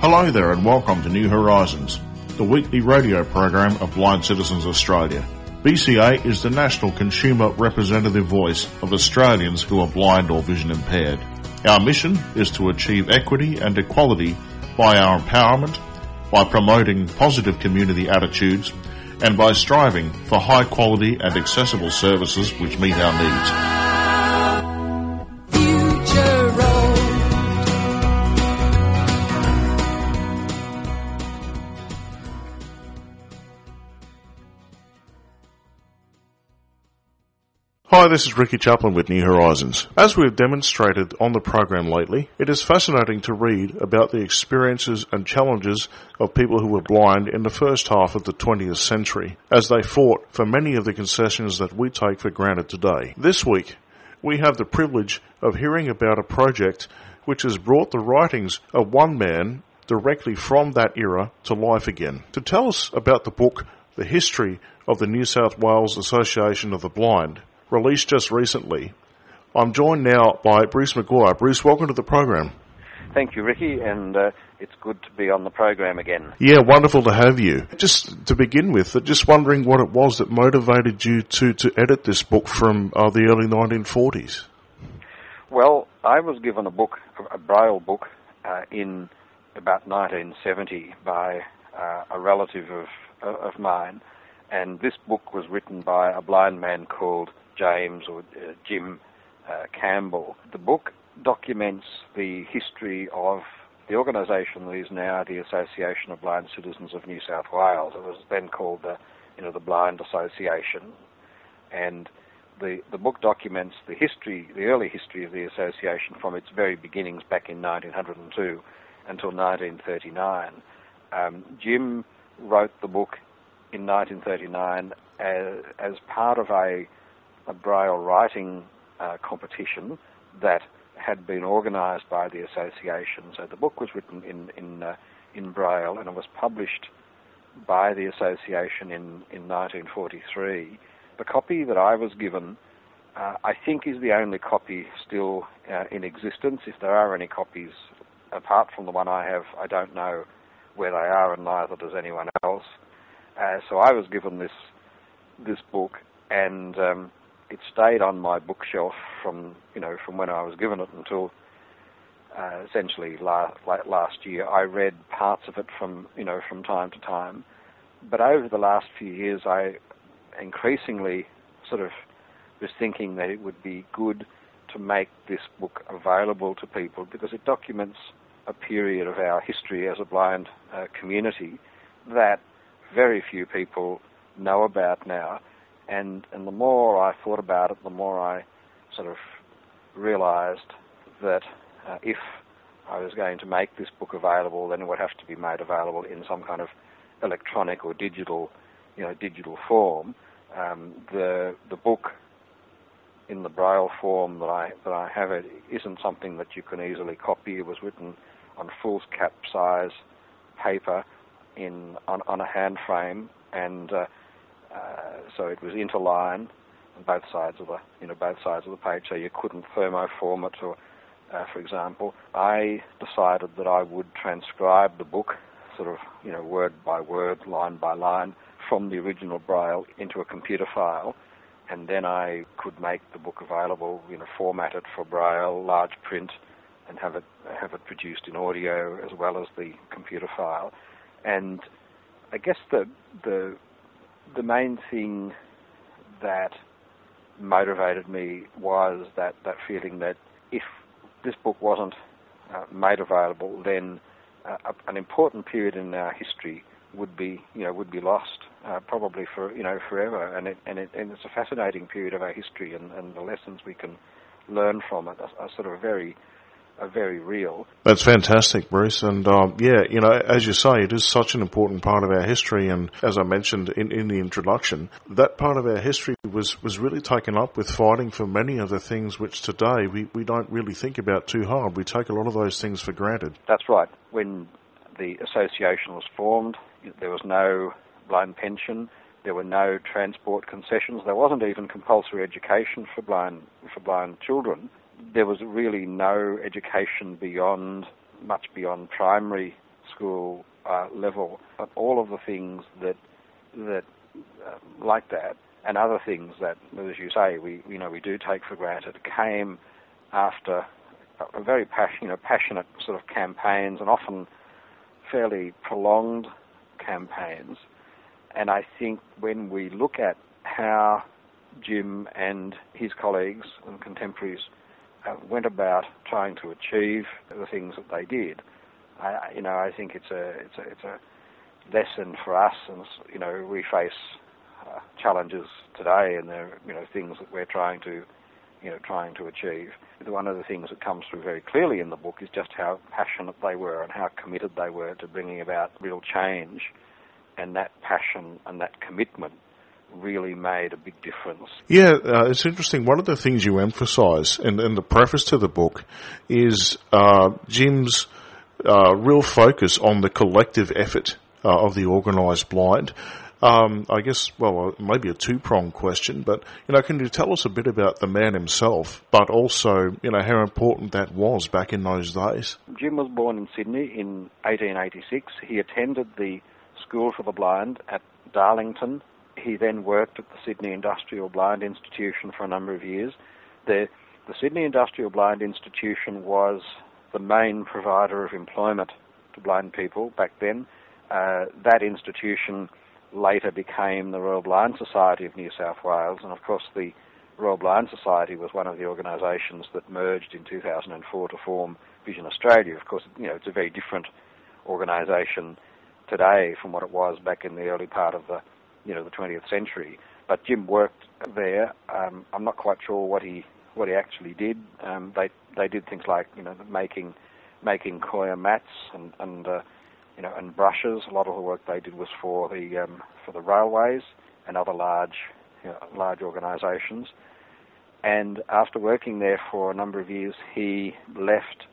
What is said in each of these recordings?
Hello there and welcome to New Horizons, the weekly radio program of Blind Citizens Australia. BCA is the national consumer representative voice of Australians who are blind or vision impaired. Our mission is to achieve equity and equality by our empowerment, by promoting positive community attitudes, and by striving for high quality and accessible services which meet our needs. Hi, this is Ricky Chaplin with New Horizons. As we've demonstrated on the program lately, it is fascinating to read about the experiences and challenges of people who were blind in the first half of the 20th century, as they fought for many of the concessions that we take for granted today. This week, we have the privilege of hearing about a project which has brought the writings of one man directly from that era to life again. To tell us about the book, The History of the New South Wales Association of the Blind, released just recently, I'm joined now by Bruce McGuire. Bruce, welcome to the program. Thank you, Ricky, and it's good to be on the program again. Yeah, wonderful to have you. Just to begin with, just wondering what it was that motivated you to edit this book from the early 1940s. Well, I was given a Braille book, in about 1970 by a relative of mine, and this book was written by a blind man called Jim Campbell. The book documents the history of the organisation that is now the Association of Blind Citizens of New South Wales. It was then called the Blind Association, and the book documents the early history of the association from its very beginnings back in 1902 until 1939. Jim wrote the book in 1939 as part of a Braille writing competition that had been organised by the association. So the book was written in Braille, and it was published by the association in 1943. The copy that I was given, I think, is the only copy still in existence. If there are any copies apart from the one I have, I don't know where they are, and neither does anyone else. So I was given this book, and it stayed on my bookshelf from when I was given it until essentially last year. I read parts of it from time to time, but over the last few years, I increasingly sort of was thinking that it would be good to make this book available to people because it documents a period of our history as a blind community that very few people know about now. And the more I thought about it, the more I sort of realised that if I was going to make this book available, then it would have to be made available in some kind of electronic or digital form. The book in the Braille form that I have it isn't something that you can easily copy. It was written on foolscap size paper on a hand frame, and so it was interlined on both sides of the page, so you couldn't thermoform it. Or, for example, I decided that I would transcribe the book, sort of word by word, line by line, from the original Braille into a computer file, and then I could make the book available, format it for Braille, large print, and have it produced in audio as well as the computer file. And I guess the main thing that motivated me was that feeling that if this book wasn't made available, then an important period in our history would be lost, probably for forever. And it's a fascinating period of our history, and the lessons we can learn from it are sort of very real. That's fantastic, Bruce. And as you say, it is such an important part of our history. And as I mentioned in the introduction, that part of our history was really taken up with fighting for many of the things which today we don't really think about too hard. We take a lot of those things for granted. That's right. When the association was formed, there was no blind pension. There were no transport concessions. There wasn't even compulsory education for blind children. There was really no education much beyond primary school level. But all of the things that like that, and other things that, as you say, we do take for granted, came after a very passionate sort of campaigns, and often fairly prolonged campaigns. And I think when we look at how Jim and his colleagues and contemporaries went about trying to achieve the things that they did, I think it's a lesson for us, and we face challenges today, and there are things that we're trying to achieve. One of the things that comes through very clearly in the book is just how passionate they were and how committed they were to bringing about real change, and that passion and that commitment really made a big difference. Yeah, it's interesting. One of the things you emphasise in the preface to the book is Jim's real focus on the collective effort of the organised blind. I guess, maybe a two-pronged question, but, can you tell us a bit about the man himself, but also, how important that was back in those days? Jim was born in Sydney in 1886. He attended the School for the Blind at Darlington. He then worked at the Sydney Industrial Blind Institution for a number of years. The Sydney Industrial Blind Institution was the main provider of employment to blind people back then. That institution later became the Royal Blind Society of New South Wales, and of course the Royal Blind Society was one of the organisations that merged in 2004 to form Vision Australia. Of course, it's a very different organisation today from what it was back in the early part of the 20th century. But Jim worked there. I'm not quite sure what he actually did. They did things like making coir mats and brushes. A lot of the work they did was for the railways and other large organisations. And after working there for a number of years, he left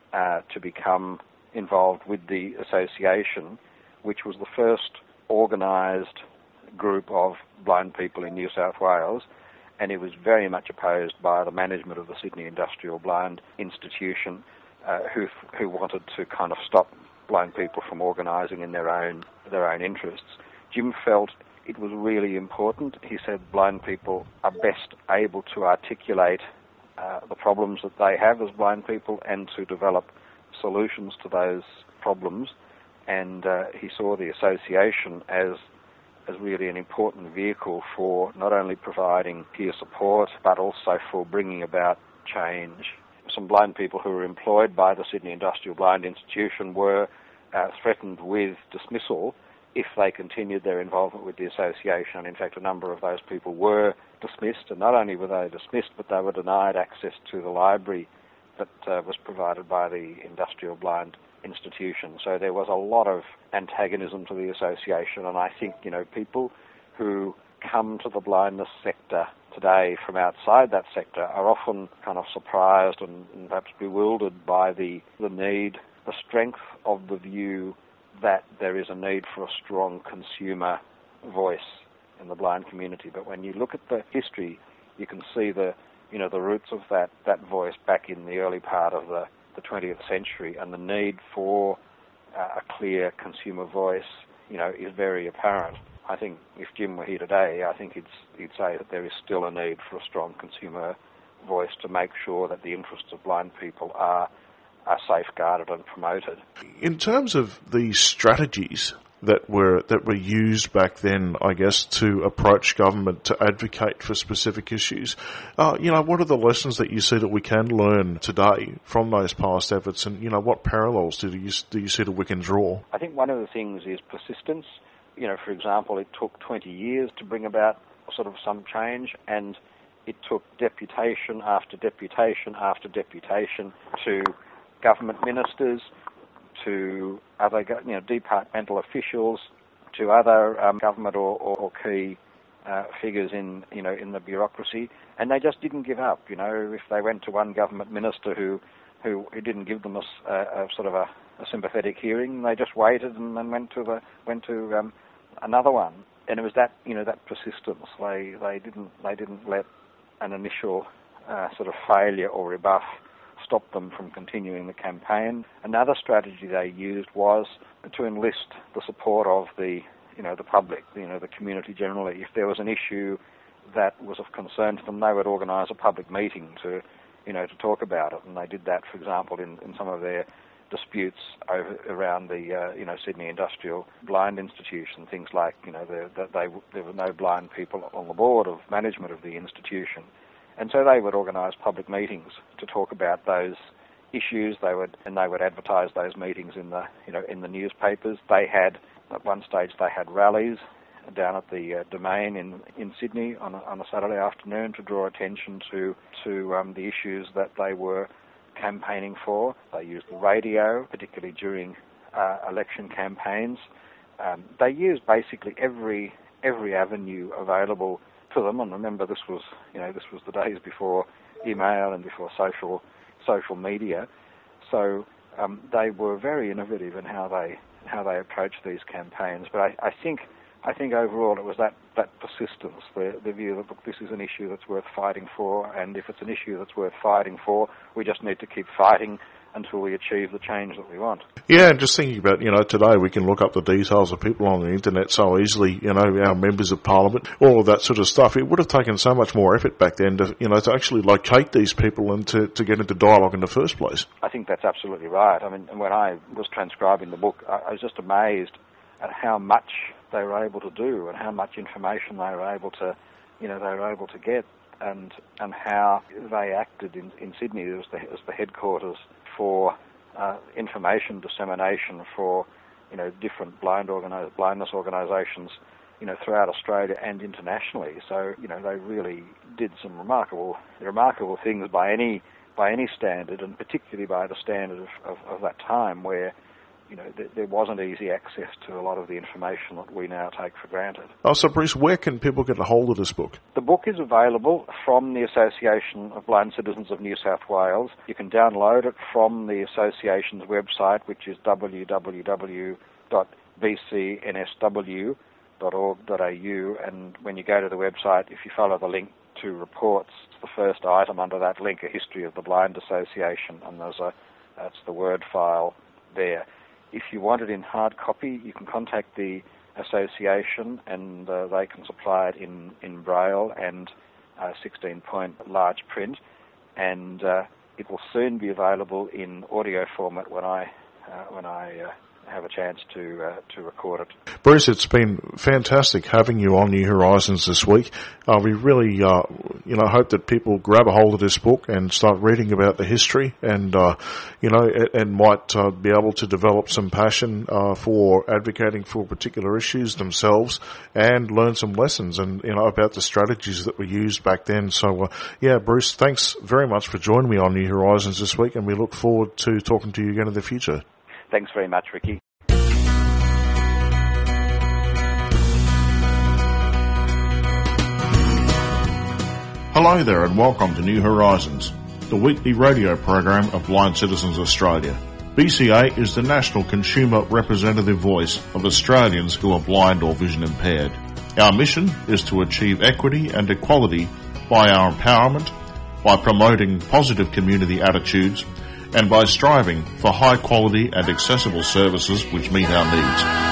to become involved with the association, which was the first organised group of blind people in New South Wales, and it was very much opposed by the management of the Sydney Industrial Blind Institution, who wanted to kind of stop blind people from organising in their own interests. Jim felt it was really important. He said blind people are best able to articulate the problems that they have as blind people and to develop solutions to those problems, and he saw the association as really an important vehicle for not only providing peer support but also for bringing about change. Some blind people who were employed by the Sydney Industrial Blind Institution were threatened with dismissal if they continued their involvement with the association. And in fact, a number of those people were dismissed, and not only were they dismissed, but they were denied access to the library that was provided by the Industrial Blind Institution. So there was a lot of antagonism to the association, and I think, people who come to the blindness sector today from outside that sector are often kind of surprised and perhaps bewildered by the need, the strength of the view that there is a need for a strong consumer voice in the blind community. But when you look at the history, you can see the roots of that voice back in the early part of the 20th century, and the need for a clear consumer voice, is very apparent. I think if Jim were here today, I think he'd say that there is still a need for a strong consumer voice to make sure that the interests of blind people are safeguarded and promoted. In terms of the strategies that were used back then, I guess, to approach government to advocate for specific issues, what are the lessons that you see that we can learn today from those past efforts, and what parallels do you see that we can draw? I think one of the things is persistence. For example, it took 20 years to bring about sort of some change, and it took deputation after deputation after deputation to government ministers, to other departmental officials, to other government or key figures in the bureaucracy, and they just didn't give up. If they went to one government minister who didn't give them a sort of a sympathetic hearing, they just waited and then went to another one. And it was that persistence. They didn't let an initial sort of failure or rebuff stop them from continuing the campaign. Another strategy they used was to enlist the support of the public, the community generally. If there was an issue that was of concern to them, they would organise a public meeting to talk about it. And they did that, for example, in some of their disputes around the Sydney Industrial Blind Institution, things like there were no blind people on the board of management of the institution, and so they would organise public meetings to talk about those issues. They would advertise those meetings in the newspapers. At one stage they had rallies down at the Domain in Sydney on a Saturday afternoon to draw attention to the issues that they were campaigning for. They used the radio, particularly during election campaigns. They used basically every avenue available to them. And remember, this was the days before email and before social media. So they were very innovative in how they approached these campaigns. But I think overall it was that persistence, the view that, look, this is an issue that's worth fighting for, and if it's an issue that's worth fighting for, we just need to keep fighting until we achieve the change that we want. Yeah, and just thinking about, today we can look up the details of people on the internet so easily, our members of parliament, all of that sort of stuff. It would have taken so much more effort back then to actually locate these people and to get into dialogue in the first place. I think that's absolutely right. I mean, when I was transcribing the book, I was just amazed at how much they were able to do and how much information they were able to get, and how they acted in Sydney as the headquarters for information dissemination for different blindness organisations throughout Australia and internationally. So they really did some remarkable things by any standard, and particularly by the standard of that time, where there wasn't easy access to a lot of the information that we now take for granted. Oh, so Bruce, where can people get a hold of this book? The book is available from the Association of Blind Citizens of New South Wales. You can download it from the association's website, which is www.bcnsw.org.au, and when you go to the website, if you follow the link to reports, the first item under that link, a history of the Blind Association, and that's the Word file there. If you want it in hard copy, you can contact the association, and they can supply it in Braille and 16-point large print, and it will soon be available in audio format when I have a chance to record it. Bruce, it's been fantastic having you on New Horizons this week. We really, hope that people grab a hold of this book and start reading about the history, and and might be able to develop some passion for advocating for particular issues themselves, and learn some lessons and about the strategies that were used back then. So, Bruce, thanks very much for joining me on New Horizons this week, and we look forward to talking to you again in the future. Thanks very much, Ricky. Hello there, and welcome to New Horizons, the weekly radio program of Blind Citizens Australia. BCA is the national consumer representative voice of Australians who are blind or vision impaired. Our mission is to achieve equity and equality by our empowerment, by promoting positive community attitudes, and by striving for high quality and accessible services which meet our needs.